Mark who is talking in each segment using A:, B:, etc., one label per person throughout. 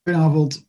A: Goedenavond.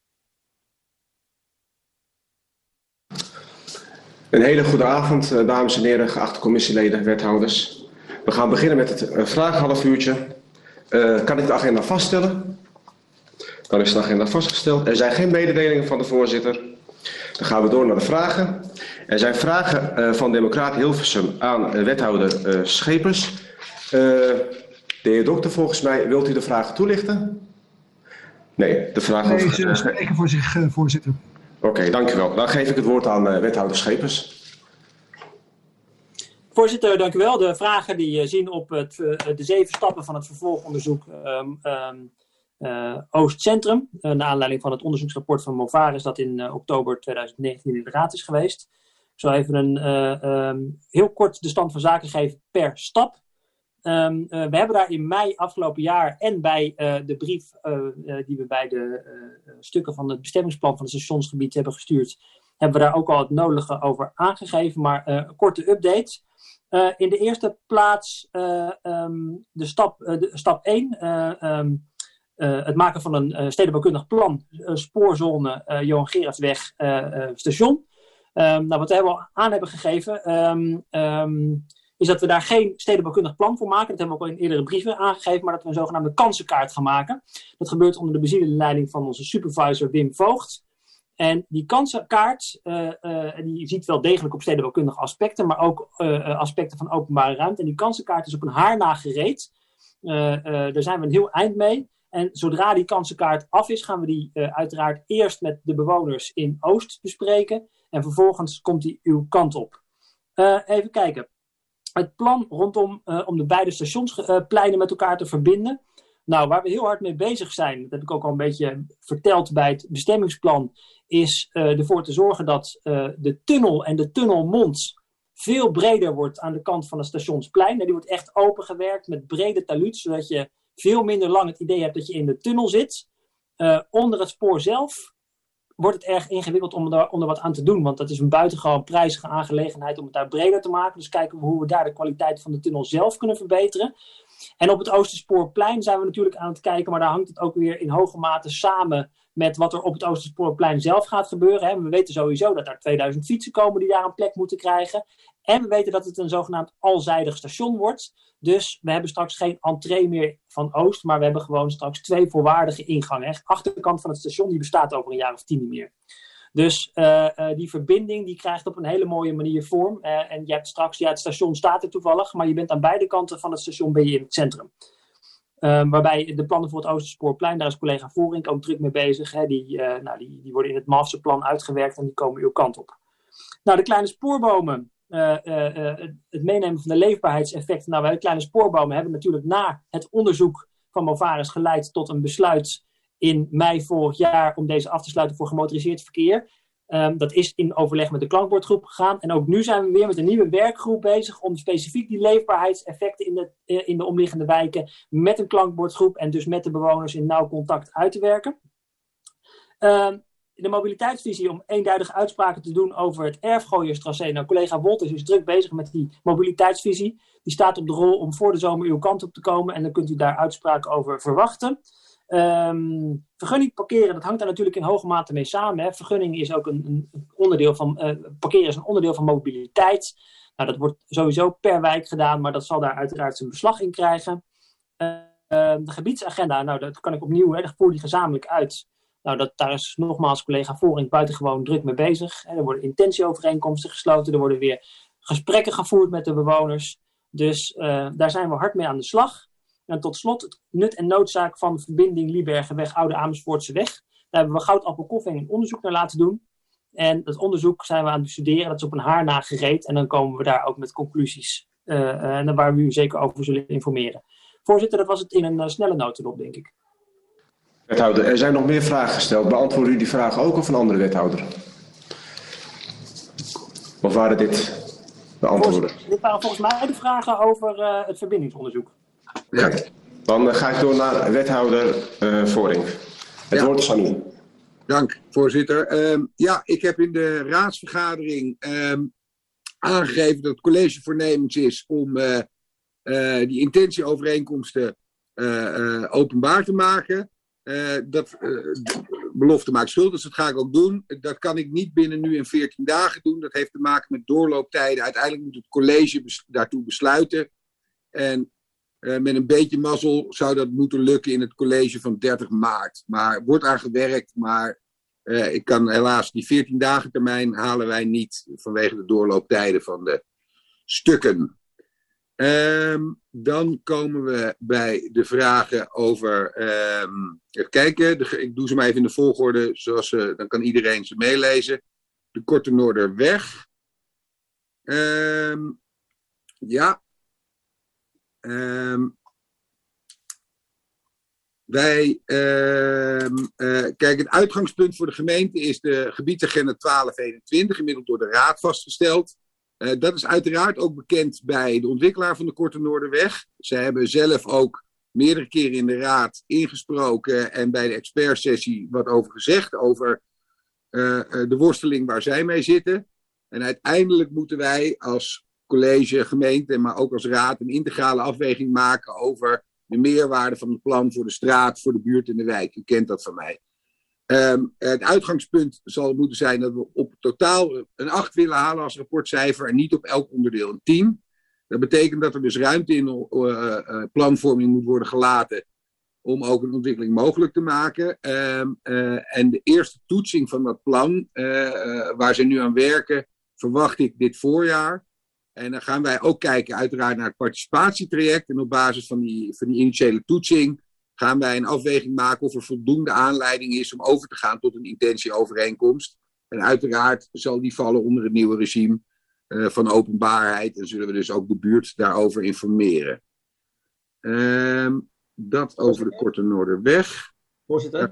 B: Een hele goede avond, dames en heren, geachte commissieleden, wethouders. We gaan beginnen met het vragenhalfuurtje. Kan ik de agenda vaststellen? Dan is de agenda vastgesteld. Er zijn geen mededelingen van de voorzitter. Dan gaan we door naar de vragen. Er zijn vragen van Democraat Hilversum aan wethouder Schepers. De heer Dokter, volgens mij, wilt u de vragen toelichten? Nee, de vraag...
A: Nee, ze spreken voor zich, voorzitter.
B: Oké, dank u wel. Dan geef ik het woord aan wethouder Schepers.
C: Voorzitter, dank u wel. De vragen die zien op de 7 stappen van het vervolgonderzoek Oostcentrum. Naar aanleiding van het onderzoeksrapport van Movares dat in oktober 2019 in de raad is geweest. Ik zal even heel kort de stand van zaken geven per stap. We hebben daar in mei afgelopen jaar en bij de brief die we bij de stukken van het bestemmingsplan van het stationsgebied hebben gestuurd, hebben we daar ook al het nodige over aangegeven. Maar een korte update. In de eerste plaats de stap 1. Het maken van een stedenbouwkundig plan. Spoorzone Johan Gerardsweg station. Wat we aan hebben gegeven is dat we daar geen stedenbouwkundig plan voor maken. Dat hebben we ook al in eerdere brieven aangegeven. Maar dat we een zogenaamde kansenkaart gaan maken. Dat gebeurt onder de bezielde leiding van onze supervisor Wim Voogd. En die kansenkaart, die ziet wel degelijk op stedenbouwkundige aspecten, maar ook aspecten van openbare ruimte. En die kansenkaart is op een haar na gereed. Daar zijn we een heel eind mee. En zodra die kansenkaart af is, gaan we die uiteraard eerst met de bewoners in Oost bespreken. En vervolgens komt die uw kant op. Even kijken. Het plan rondom om de beide stationspleinen met elkaar te verbinden. Nou, waar we heel hard mee bezig zijn, dat heb ik ook al een beetje verteld bij het bestemmingsplan, is ervoor te zorgen dat de tunnel en de tunnelmond veel breder wordt aan de kant van het stationsplein. En die wordt echt opengewerkt met brede taluds, zodat je veel minder lang het idee hebt dat je in de tunnel zit. Onder het spoor zelf wordt het erg ingewikkeld om er wat aan te doen, want dat is een buitengewoon prijzige aangelegenheid om het daar breder te maken. Dus kijken we hoe we daar de kwaliteit van de tunnel zelf kunnen verbeteren. En op het Oosterspoorplein zijn we natuurlijk aan het kijken, maar daar hangt het ook weer in hoge mate samen met wat er op het Oosterspoorplein zelf gaat gebeuren. Hè. We weten sowieso dat er 2000 fietsen komen die daar een plek moeten krijgen. En we weten dat het een zogenaamd alzijdig station wordt. Dus we hebben straks geen entree meer van Oost, maar we hebben gewoon straks 2 volwaardige ingangen. De achterkant van het station die bestaat over een jaar of 10 niet meer. Dus die verbinding die krijgt op een hele mooie manier vorm. En je hebt straks, het station staat er toevallig, maar je bent aan beide kanten van het station ben je in het centrum. Waarbij de plannen voor het Oosterspoorplein, daar is collega Voering ook druk mee bezig. Hè, die worden in het masterplan uitgewerkt en die komen uw kant op. Nou, de kleine spoorbomen. Het meenemen van de leefbaarheidseffecten. Nou, de kleine spoorbomen hebben natuurlijk na het onderzoek van Movares geleid tot een besluit in mei vorig jaar om deze af te sluiten voor gemotoriseerd verkeer. Dat is in overleg met de klankbordgroep gegaan. En ook nu zijn we weer met een nieuwe werkgroep bezig om specifiek die leefbaarheidseffecten in de omliggende wijken met een klankbordgroep en dus met de bewoners in nauw contact uit te werken. De mobiliteitsvisie om eenduidige uitspraken te doen over het Erfgooierstracé. Nou, collega Wolters is druk bezig met die mobiliteitsvisie. Die staat op de rol om voor de zomer uw kant op te komen en dan kunt u daar uitspraken over verwachten. Vergunning parkeren, dat hangt daar natuurlijk in hoge mate mee samen. Hè. Vergunning is ook een onderdeel van parkeren is een onderdeel van mobiliteit. Nou, dat wordt sowieso per wijk gedaan, maar dat zal daar uiteraard zijn beslag in krijgen. De gebiedsagenda, nou, dat kan ik opnieuw, dat voer die gezamenlijk uit. Nou, daar is nogmaals collega Voering buitengewoon druk mee bezig. Er worden intentieovereenkomsten gesloten, er worden weer gesprekken gevoerd met de bewoners. Dus daar zijn we hard mee aan de slag. En tot slot het nut en noodzaak van de verbinding Liebergenweg, Oude Amersfoortseweg. Daar hebben we Goudappelkoffing een onderzoek naar laten doen. En dat onderzoek zijn we aan het bestuderen. Dat is op een haar na gereed. En dan komen we daar ook met conclusies. En waar we u zeker over zullen informeren. Voorzitter, dat was het in een snelle notendop, denk ik.
B: Wethouder, er zijn nog meer vragen gesteld. Beantwoorden u die vragen ook of een andere wethouder? Of waren dit de antwoorden?
C: Dit waren volgens mij de vragen over het verbindingsonderzoek.
B: Ja. Dan ga ik door naar wethouder Voering. Het woord is aan u.
D: Dank, voorzitter. Ik heb in de raadsvergadering aangegeven dat het college voornemens is om die intentieovereenkomsten openbaar te maken. belofte maakt schuld, dus dat ga ik ook doen. Dat kan ik niet binnen nu in 14 dagen doen. Dat heeft te maken met doorlooptijden. Uiteindelijk moet het college daartoe besluiten. En met een beetje mazzel zou dat moeten lukken in het college van 30 maart. Maar wordt aan gewerkt, maar ik kan helaas die 14 dagen termijn halen wij niet vanwege de doorlooptijden van de stukken. Dan komen we bij de vragen over. Even kijken, ik doe ze maar even in de volgorde, dan kan iedereen ze meelezen. De Korte Noorderweg. Ja. Kijk, het uitgangspunt voor de gemeente is de gebiedsagenda 1221, inmiddels door de Raad vastgesteld. Dat is uiteraard ook bekend bij de ontwikkelaar van de Korte Noorderweg. Zij hebben zelf ook meerdere keren in de Raad ingesproken en bij de expertsessie wat over gezegd, over de worsteling waar zij mee zitten. En uiteindelijk moeten wij als college, gemeente, maar ook als Raad een integrale afweging maken over de meerwaarde van het plan voor de straat, voor de buurt en de wijk. U kent dat van mij. Het uitgangspunt zal moeten zijn dat we op totaal een 8 willen halen als rapportcijfer en niet op elk onderdeel een 10. Dat betekent dat er dus ruimte in planvorming moet worden gelaten om ook een ontwikkeling mogelijk te maken. En de eerste toetsing van dat plan, waar ze nu aan werken, verwacht ik dit voorjaar. En dan gaan wij ook kijken uiteraard naar het participatietraject. En op basis van die initiële toetsing gaan wij een afweging maken of er voldoende aanleiding is om over te gaan tot een intentieovereenkomst. En uiteraard zal die vallen onder het nieuwe regime van openbaarheid. En zullen we dus ook de buurt daarover informeren. Dat over de Korte Noorderweg.
E: Voorzitter?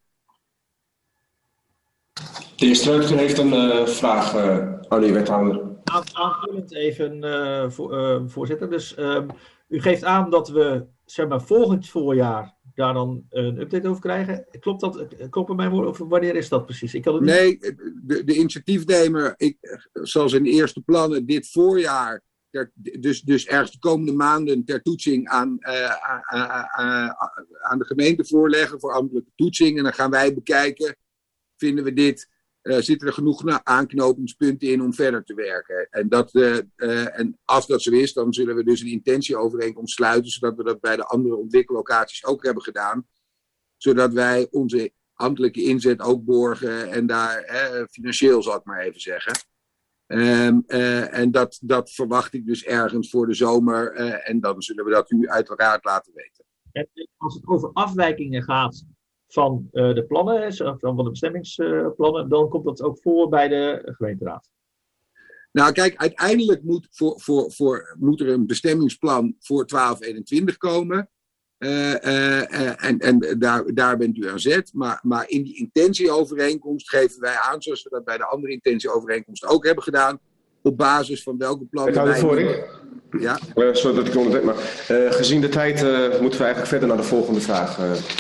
B: De heer Streutgen heeft een vraag aan de wethouder.
E: Aanvullend even, voorzitter. Dus u geeft aan dat we zeg maar, volgend voorjaar daar dan een update over krijgen. Klopt dat? Kloppen mijn woorden? Of wanneer is dat precies? Ik kan het niet...
D: Nee, de initiatiefnemer, zoals in de eerste plannen, dit voorjaar, dus ergens de komende maanden ter toetsing aan de gemeente voorleggen voor ambtelijke toetsing. En dan gaan wij bekijken, vinden we dit... zitten er genoeg aanknopingspunten in om verder te werken. En als dat zo is, dan zullen we dus een intentieovereenkomst sluiten, zodat we dat bij de andere ontwikkellocaties ook hebben gedaan. Zodat wij onze ambtelijke inzet ook borgen en daar financieel, zal ik maar even zeggen. En dat verwacht ik dus ergens voor de zomer. En dan zullen we dat u uiteraard laten weten.
E: En als het over afwijkingen gaat van de plannen, van de bestemmingsplannen, dan komt dat ook voor bij de gemeenteraad.
D: Nou kijk, uiteindelijk moet er een bestemmingsplan voor 1221 komen. En daar bent u aan zet. Maar in die intentieovereenkomst geven wij aan, zoals we dat bij de andere intentieovereenkomst ook hebben gedaan, op basis van welke plannen wij... Ja?
B: Sorry dat ik onderbreek, maar gezien de tijd moeten we eigenlijk verder naar de volgende vraag.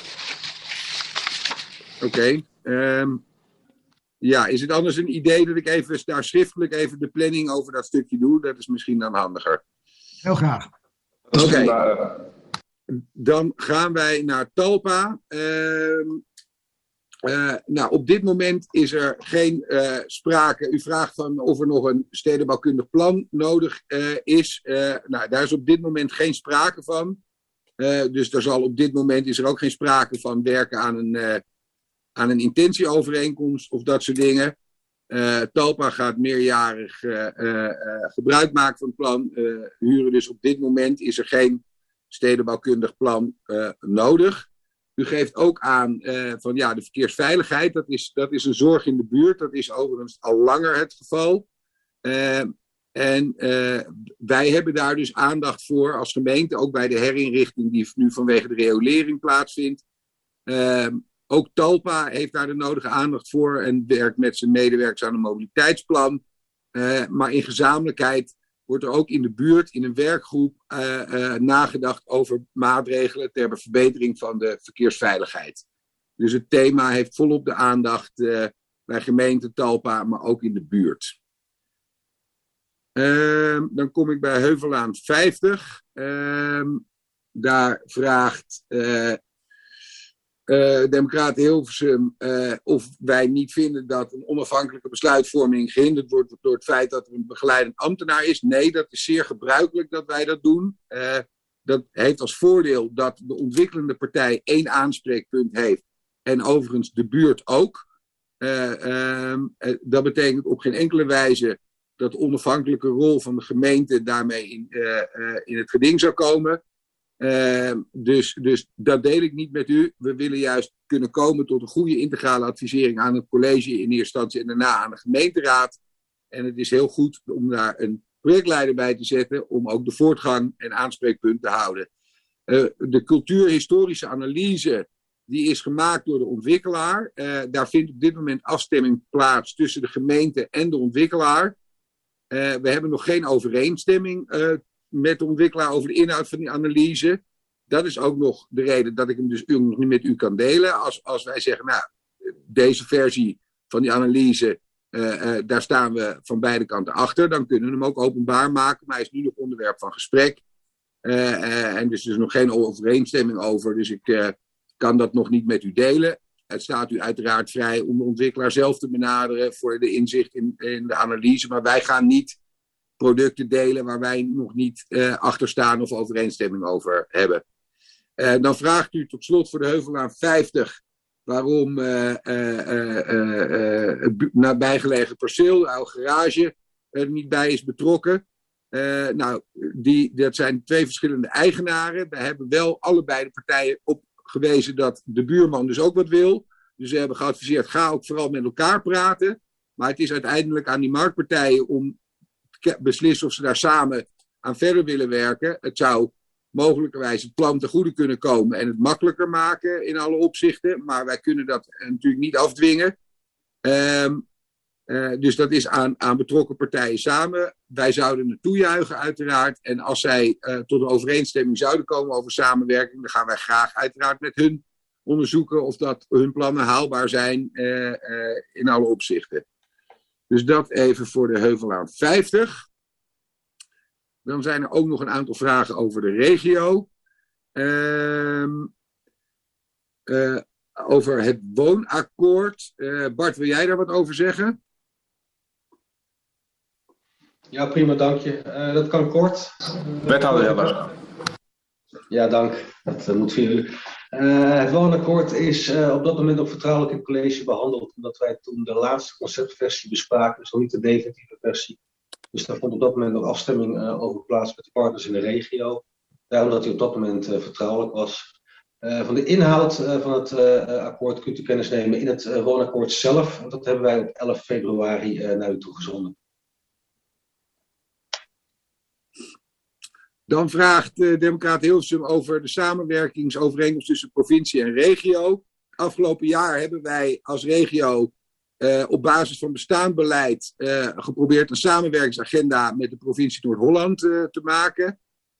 D: Oké. Ja, is het anders een idee dat ik even daar schriftelijk even de planning over dat stukje doe? Dat is misschien dan handiger.
A: Heel graag.
D: Oké. Dan gaan wij naar Talpa. Nou, op dit moment is er geen sprake. U vraagt van of er nog een stedenbouwkundig plan nodig is. Nou, daar is op dit moment geen sprake van. Dus op dit moment is er ook geen sprake van werken aan een intentieovereenkomst of dat soort dingen. Talpa gaat meerjarig gebruik maken van het plan. Huren, dus op dit moment is er geen stedenbouwkundig plan nodig. U geeft ook aan van ja, de verkeersveiligheid, dat is een zorg in de buurt. Dat is overigens al langer het geval. Wij hebben daar dus aandacht voor als gemeente, ook bij de herinrichting die nu vanwege de riolering plaatsvindt. Ook Talpa heeft daar de nodige aandacht voor en werkt met zijn medewerkers aan een mobiliteitsplan. Maar in gezamenlijkheid wordt er ook in de buurt, in een werkgroep, nagedacht over maatregelen ter verbetering van de verkeersveiligheid. Dus het thema heeft volop de aandacht bij gemeente Talpa, maar ook in de buurt. Dan kom ik bij Heuvelaan 50. Daar vraagt Democraten Hilversum of wij niet vinden dat een onafhankelijke besluitvorming gehinderd wordt door het feit dat er een begeleidend ambtenaar is. Nee, dat is zeer gebruikelijk dat wij dat doen. Dat heeft als voordeel dat de ontwikkelende partij 1 aanspreekpunt heeft en overigens de buurt ook. Dat betekent op geen enkele wijze dat de onafhankelijke rol van de gemeente daarmee in het geding zou komen. Dus dat deel ik niet met u. We willen juist kunnen komen tot een goede integrale advisering aan het college in eerste instantie en daarna aan de gemeenteraad. En het is heel goed om daar een projectleider bij te zetten om ook de voortgang en aanspreekpunt te houden. De cultuurhistorische analyse die is gemaakt door de ontwikkelaar. Daar vindt op dit moment afstemming plaats tussen de gemeente en de ontwikkelaar. We hebben nog geen overeenstemming met de ontwikkelaar over de inhoud van die analyse. Dat is ook nog de reden dat ik hem dus nog niet met u kan delen. Als wij zeggen, nou, deze versie van die analyse, daar staan we van beide kanten achter. Dan kunnen we hem ook openbaar maken, maar hij is nu nog onderwerp van gesprek. En dus er is nog geen overeenstemming over. Dus ik kan dat nog niet met u delen. Het staat u uiteraard vrij om de ontwikkelaar zelf te benaderen voor de inzicht in de analyse. Maar wij gaan niet producten delen waar wij nog niet achter staan of overeenstemming over hebben. Dan vraagt u tot slot voor de Heuvellaan 50 waarom het nabijgelegen perceel, de oude garage, er niet bij is betrokken. Dat zijn 2 verschillende eigenaren. Daar hebben wel allebei de partijen op gewezen dat de buurman dus ook wat wil. Dus ze hebben geadviseerd, ga ook vooral met elkaar praten. Maar het is uiteindelijk aan die marktpartijen om te beslissen of ze daar samen aan verder willen werken. Het zou mogelijkerwijs het plan ten goede kunnen komen en het makkelijker maken in alle opzichten. Maar wij kunnen dat natuurlijk niet afdwingen. Dus dat is aan betrokken partijen samen. Wij zouden het toejuichen uiteraard. En als zij tot een overeenstemming zouden komen over samenwerking, dan gaan wij graag uiteraard met hun onderzoeken of dat hun plannen haalbaar zijn in alle opzichten. Dus dat even voor de Heuvellaan 50. Dan zijn er ook nog een aantal vragen over de regio. Over het woonakkoord. Bart, wil jij daar wat over zeggen?
F: Ja, prima, dank je. Dat kan kort.
B: Wethouder Heller.
F: Ja, dank. Dat moet via u. Het woonakkoord is op dat moment ook vertrouwelijk in het college behandeld, omdat wij toen de laatste conceptversie bespraken, dus nog niet de definitieve versie. Dus daar vond op dat moment nog afstemming over plaats met de partners in de regio. Daarom dat hij op dat moment vertrouwelijk was. Van de inhoud van het akkoord kunt u kennis nemen in het woonakkoord zelf. Dat hebben wij op 11 februari naar u toegezonden.
D: Dan vraagt de Democraat Hilversum over de samenwerkingsovereenkomst tussen provincie en regio. Afgelopen jaar hebben wij als regio op basis van bestaand beleid geprobeerd een samenwerkingsagenda met de provincie Noord-Holland te maken.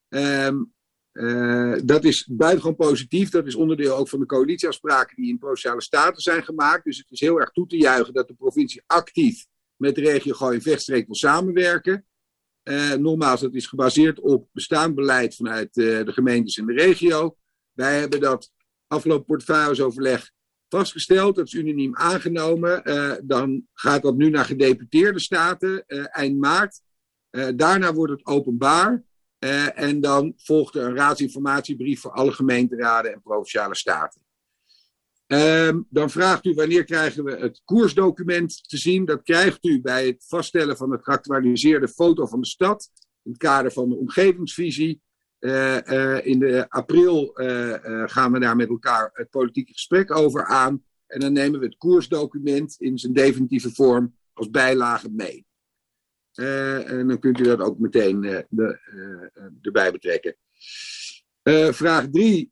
D: Dat is buitengewoon positief. Dat is onderdeel ook van de coalitieafspraken die in Provinciale Staten zijn gemaakt. Dus het is heel erg toe te juichen dat de provincie actief met de regio Gooi-Vechtstreek wil samenwerken. Nogmaals, dat is gebaseerd op bestaand beleid vanuit de gemeentes in de regio. Wij hebben dat afgelopen portefeuilleoverleg vastgesteld. Dat is unaniem aangenomen. Dan gaat dat nu naar gedeputeerde staten eind maart. Daarna wordt het openbaar. En dan volgt er een raadsinformatiebrief voor alle gemeenteraden en provinciale staten. Dan vraagt u wanneer krijgen we het koersdocument te zien. Dat krijgt u bij het vaststellen van het geactualiseerde foto van de stad. In het kader van de omgevingsvisie. In de april gaan we daar met elkaar het politieke gesprek over aan. En dan nemen we het koersdocument in zijn definitieve vorm als bijlage mee. En dan kunt u dat ook meteen erbij betrekken. Vraag 3.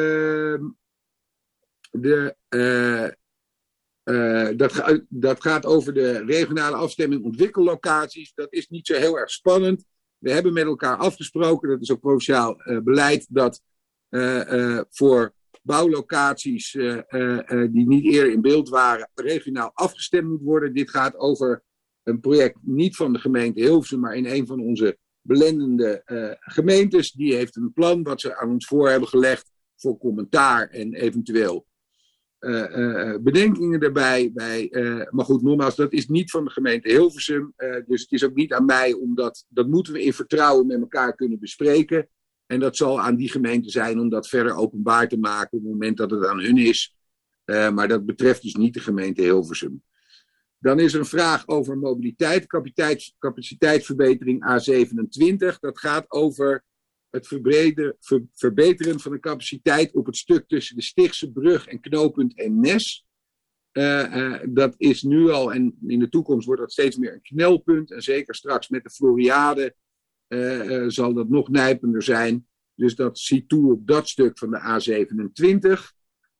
D: Dat gaat over de regionale afstemming ontwikkellocaties. Dat is niet zo heel erg spannend. We hebben met elkaar afgesproken, dat is ook provinciaal beleid, dat voor bouwlocaties die niet eerder in beeld waren, regionaal afgestemd moet worden. Dit gaat over een project niet van de gemeente Hilversum, maar in een van onze belendende gemeentes. Die heeft een plan wat ze aan ons voor hebben gelegd voor commentaar en eventueel bedenkingen daarbij. Maar goed, nogmaals, dat is niet van de gemeente Hilversum. Dus het is ook niet aan mij, omdat dat moeten we in vertrouwen met elkaar kunnen bespreken. En dat zal aan die gemeente zijn om dat verder openbaar te maken op het moment dat het aan hun is. Maar dat betreft dus niet de gemeente Hilversum. Dan is er een vraag over mobiliteit, capaciteitsverbetering A27. Dat gaat over het verbeteren van de capaciteit op het stuk tussen de Stichtse Brug en knooppunt Eemnes. Dat is nu al, en in de toekomst wordt dat steeds meer een knelpunt. En zeker straks met de Floriade zal dat nog nijpender zijn. Dus dat ziet toe op dat stuk van de A27.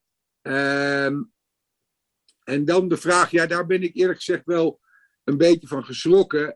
D: En dan de vraag, ja, daar ben ik eerlijk gezegd wel een beetje van geschrokken.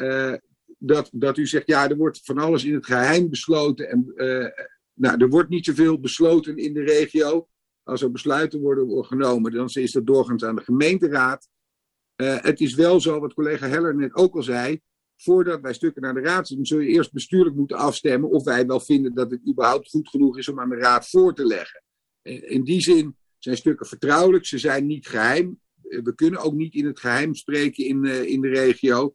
D: Dat u zegt, ja, er wordt van alles in het geheim besloten. En er wordt niet zoveel besloten in de regio. Als er besluiten worden genomen, dan is dat doorgaans aan de gemeenteraad. Het is wel zo, wat collega Heller net ook al zei. Voordat wij stukken naar de raad zetten, zul je eerst bestuurlijk moeten afstemmen of wij wel vinden dat het überhaupt goed genoeg is om aan de raad voor te leggen. In die zin zijn stukken vertrouwelijk, ze zijn niet geheim. We kunnen ook niet in het geheim spreken in de regio.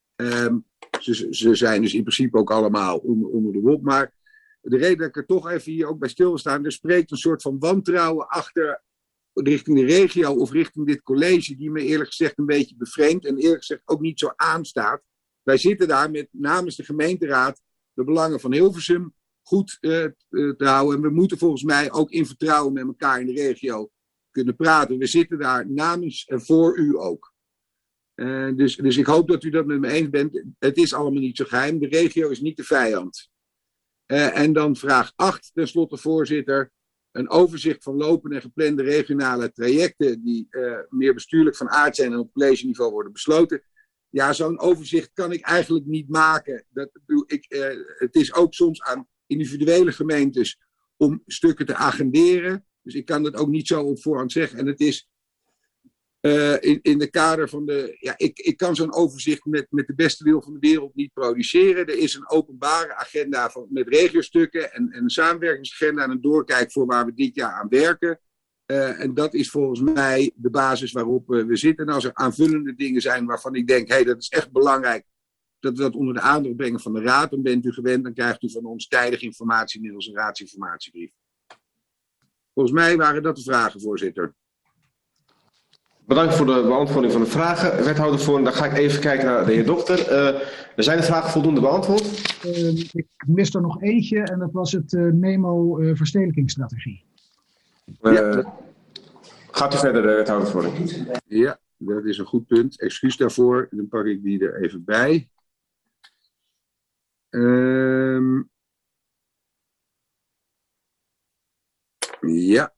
D: Ze zijn dus in principe ook allemaal onder de wop. Maar de reden dat ik er toch even hier ook bij stil wil staan, er spreekt een soort van wantrouwen achter richting de regio of richting dit college, die me eerlijk gezegd een beetje bevreemdt en eerlijk gezegd ook niet zo aanstaat. Wij zitten daar met namens de gemeenteraad de belangen van Hilversum goed te houden. En we moeten volgens mij ook in vertrouwen met elkaar in de regio kunnen praten. We zitten daar namens en voor u ook. Dus ik hoop dat u dat met me eens bent. Het is allemaal niet zo geheim. De regio is niet de vijand. En dan vraag 8, tenslotte voorzitter. Een overzicht van lopende en geplande regionale trajecten die meer bestuurlijk van aard zijn en op college niveau worden besloten. Ja, zo'n overzicht kan ik eigenlijk niet maken. Het is ook soms aan individuele gemeentes om stukken te agenderen. Dus ik kan dat ook niet zo op voorhand zeggen. En het is in de kader van de... Ja, ik kan zo'n overzicht met de beste wil van de wereld niet produceren. Er is een openbare agenda met regiostukken en een samenwerkingsagenda en een doorkijk voor waar we dit jaar aan werken. En dat is volgens mij de basis waarop we zitten. En als er aanvullende dingen zijn waarvan ik denk, hey, dat is echt belangrijk dat we dat onder de aandacht brengen van de raad, dan bent u gewend, dan krijgt u van ons tijdig informatie middels een raadsinformatiebrief. Volgens mij waren dat de vragen, voorzitter.
B: Bedankt voor de beantwoording van de vragen, wethouder Voor. Dan ga ik even kijken naar de heer Dokter. Zijn de vragen voldoende beantwoord?
A: Ik mis er nog eentje en dat was het memo verstedelijkingsstrategie.
B: Gaat u verder, wethouder Voor?
D: Ja, dat is een goed punt. Excuus daarvoor. Dan pak ik die er even bij. Ja.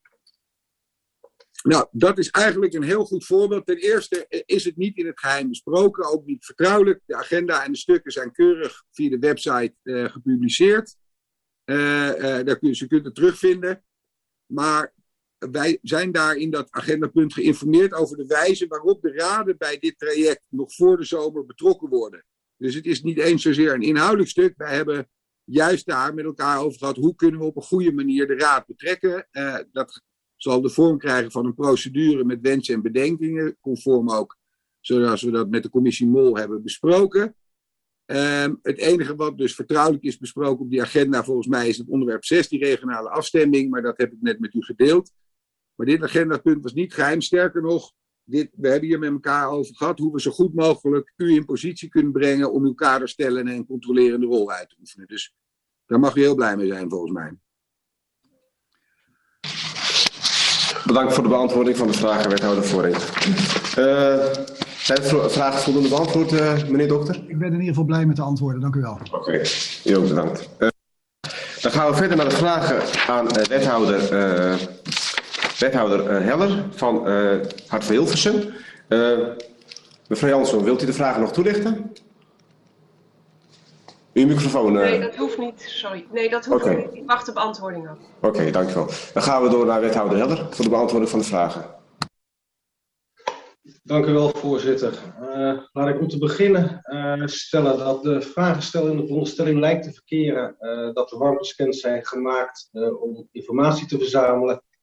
D: Nou, dat is eigenlijk een heel goed voorbeeld. Ten eerste is het niet in het geheim besproken, ook niet vertrouwelijk. De agenda en de stukken zijn keurig via de website gepubliceerd. Je kunt het terugvinden. Maar wij zijn daar in dat agendapunt geïnformeerd over de wijze waarop de raden bij dit traject nog voor de zomer betrokken worden. Dus het is niet eens zozeer een inhoudelijk stuk. Wij hebben juist daar met elkaar over gehad hoe kunnen we op een goede manier de raad betrekken. Dat zal de vorm krijgen van een procedure met wensen en bedenkingen, conform ook zoals we dat met de commissie Mol hebben besproken. Het enige wat dus vertrouwelijk is besproken op die agenda volgens mij is het onderwerp 6, die regionale afstemming, maar dat heb ik net met u gedeeld. Maar dit agendapunt was niet geheim, sterker nog, we hebben hier met elkaar over gehad hoe we zo goed mogelijk u in positie kunnen brengen om uw kaderstellen en controlerende rol uit te oefenen. Dus daar mag u heel blij mee zijn volgens mij.
B: Bedankt voor de beantwoording van de vragen, wethouder Vooring. Zijn de vragen voldoende beantwoord, meneer Dokter?
A: Ik ben in ieder geval blij met de antwoorden, dank u wel.
B: Oké, u ook bedankt. Dan gaan we verder naar de vragen aan wethouder Heller van Hart voor Hilversum. Mevrouw Jansson, wilt u de vragen nog toelichten? Uw microfoon.
G: Nee, dat hoeft niet. Sorry. Nee, dat hoeft niet. Ik wacht op beantwoording af.
B: Oké, dankjewel. Dan gaan we door naar wethouder Heller voor de beantwoording van de vragen.
F: Dank u wel, voorzitter. Laat ik om te beginnen stellen dat de vragensteller in de veronderstelling lijkt te verkeren dat de warmtescans zijn gemaakt om informatie te verzamelen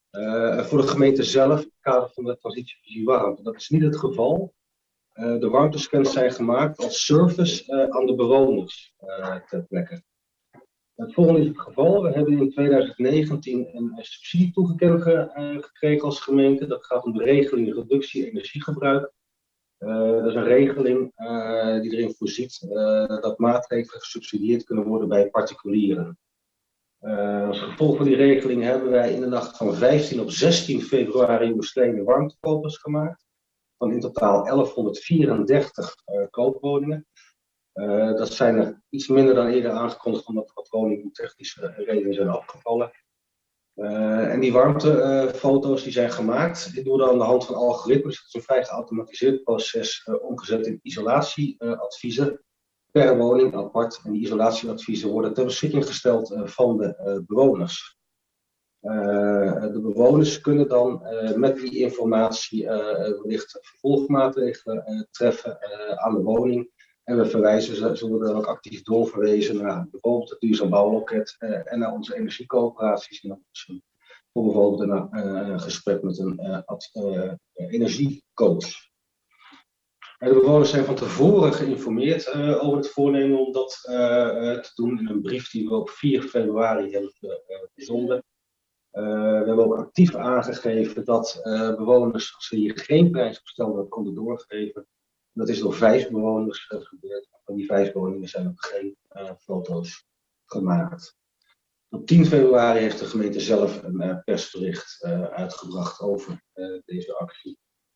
F: Voor de gemeente zelf, in het kader van de transitievisie warmte. Dat is niet het geval. De warmtescans zijn gemaakt als service aan de bewoners ter plekke. Het volgende is het geval. We hebben in 2019 een subsidie toegekend gekregen als gemeente. Dat gaat om de regeling reductie energiegebruik. Dat is een regeling die erin voorziet dat maatregelen gesubsidieerd kunnen worden bij particulieren. Als gevolg van die regeling hebben wij in de nacht van 15 op 16 februari Oerstleden warmtekopers gemaakt. Van in totaal 1134 koopwoningen. Dat zijn er iets minder dan eerder aangekondigd, omdat er wat woningen om technische redenen zijn afgevallen. En die warmtefoto's die zijn gemaakt. Dit doen we aan de hand van algoritmes. Het is een vrij geautomatiseerd proces omgezet in isolatieadviezen per woning apart. En die isolatieadviezen worden ter beschikking gesteld van de bewoners. De bewoners kunnen dan met die informatie wellicht vervolgmaatregelen treffen aan de woning. En we verwijzen, ze worden dan ook actief doorverwezen naar bijvoorbeeld het Duurzaam Bouwloket en naar onze energiecoöperaties. Voor bijvoorbeeld een gesprek met een energiecoach. De bewoners zijn van tevoren geïnformeerd over het voornemen om dat te doen in een brief die we op 4 februari hebben gezonden. We hebben ook actief aangegeven dat bewoners, als ze hier geen prijs op stelden, konden doorgeven. Dat is door 5 bewoners gebeurd. Van die 5 woningen zijn ook geen foto's gemaakt. Op 10 februari heeft de gemeente zelf een persbericht uitgebracht over deze actie.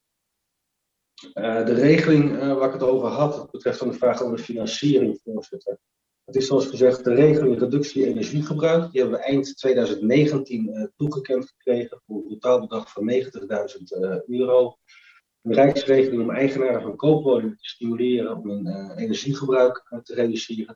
F: De regeling waar ik het over had, dat betreft dan de vraag over de financiering, voorzitter. Het is zoals gezegd de regeling reductie energiegebruik. Die hebben we eind 2019 toegekend gekregen voor een totaalbedrag van €90.000. Een rijksregeling om eigenaren van koopwoningen te stimuleren om hun energiegebruik te reduceren.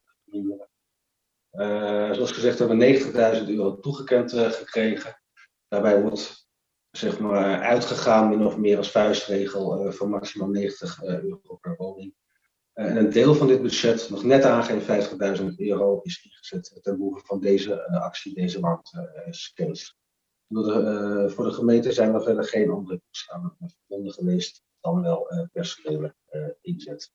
F: Zoals gezegd hebben we €90.000 toegekend gekregen. Daarbij wordt zeg maar uitgegaan min of meer als vuistregel van maximaal €90 per woning. En een deel van dit budget, nog net aan geen €50.000, is ingezet ten behoeve van deze actie, deze warmtescans. Voor de gemeente zijn er verder geen andere kosten aan verbonden geweest dan wel personele inzet.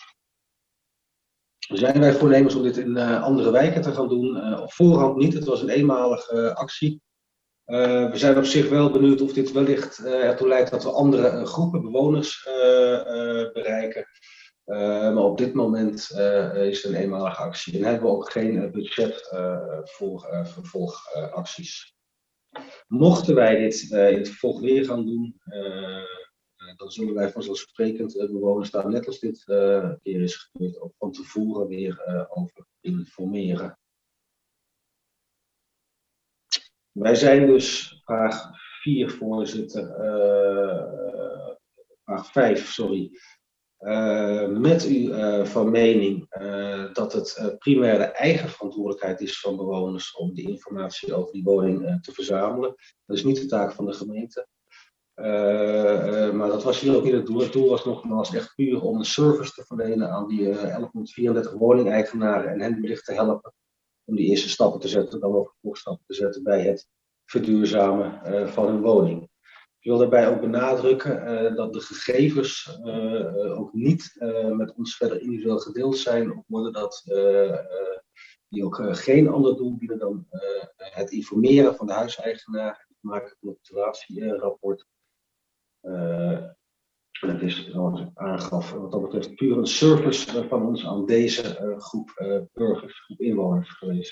F: Zijn wij voornemens om dit in andere wijken te gaan doen? Op voorhand niet, het was een eenmalige actie. We zijn op zich wel benieuwd of dit wellicht ertoe leidt dat we andere groepen bewoners bereiken. Maar op dit moment is het een eenmalige actie en hebben we ook geen budget voor vervolgacties. Mochten wij dit in het vervolg weer gaan doen, dan zullen wij vanzelfsprekend bewoners daar, net als dit keer is gebeurd, ook van tevoren weer over informeren. Wij zijn dus, vraag 4 voorzitter, vraag 5, sorry. Met u van mening dat het primair de eigen verantwoordelijkheid is van bewoners om die informatie over die woning te verzamelen. Dat is niet de taak van de gemeente. Maar dat was hier ook niet het doel. Het doel was nogmaals echt puur om een service te verlenen aan die 1134 woningeigenaren en hen wellicht te helpen om die eerste stappen te zetten, dan ook vervolgstappen te zetten bij het verduurzamen van hun woning. Ik wil daarbij ook benadrukken dat de gegevens ook niet met ons verder individueel gedeeld zijn, op worden dat die ook geen ander doel bieden dan het informeren van de huiseigenaar, het maken van een situatierapport. Dat is, zoals ik aangaf, wat dat betreft puur een service van ons aan deze groep burgers, groep inwoners geweest.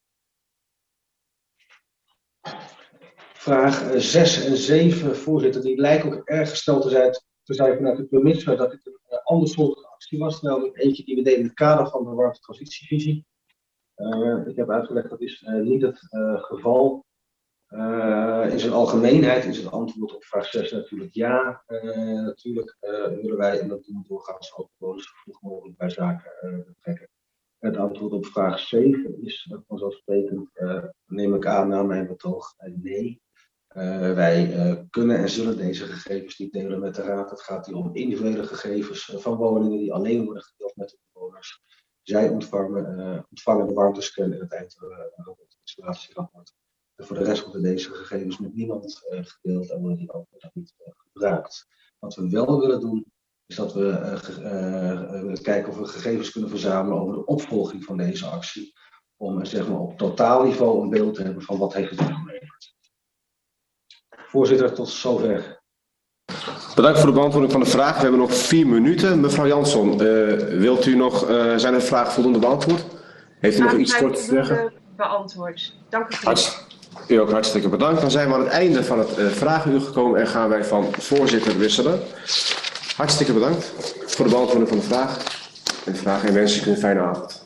F: Vraag 6 en 7, voorzitter, die lijken ook erg gesteld te zijn vanuit het premisme dat dit een andersoortige actie was, namelijk eentje die we deden in het kader van de warmtetransitievisie. Ik heb uitgelegd dat is niet het geval. In zijn algemeenheid is het antwoord op vraag 6 natuurlijk ja. Natuurlijk willen wij, en dat doen we doorgaans ook bewoners, zo vroeg mogelijk bij zaken betrekken. Het antwoord op vraag 7 is vanzelfsprekend, neem ik aan na mijn betoog, nee. Wij kunnen en zullen deze gegevens niet delen met de Raad. Het gaat hier om individuele gegevens van woningen die alleen worden gedeeld met de bewoners. Zij ontvangen de warmtescan en het eindinstallatierapport. En voor de rest worden deze gegevens met niemand gedeeld en worden die ook niet gebruikt. Wat we wel willen doen, is dat we kijken of we gegevens kunnen verzamelen over de opvolging van deze actie. Om zeg maar, op totaalniveau een beeld te hebben van wat heeft het opgeleverd. Voorzitter, tot zover.
B: Bedankt voor de beantwoording van de vraag. We hebben nog 4 minuten. Mevrouw Jansson, zijn er vragen voldoende beantwoord? Heeft u nog iets kort te zeggen?
G: Beantwoord. Dank u wel.
B: U ook hartstikke bedankt. Dan zijn we aan het einde van het vragenuur gekomen en gaan wij van voorzitter wisselen. Hartstikke bedankt voor de beantwoording van de vraag. En wens ik u een fijne avond.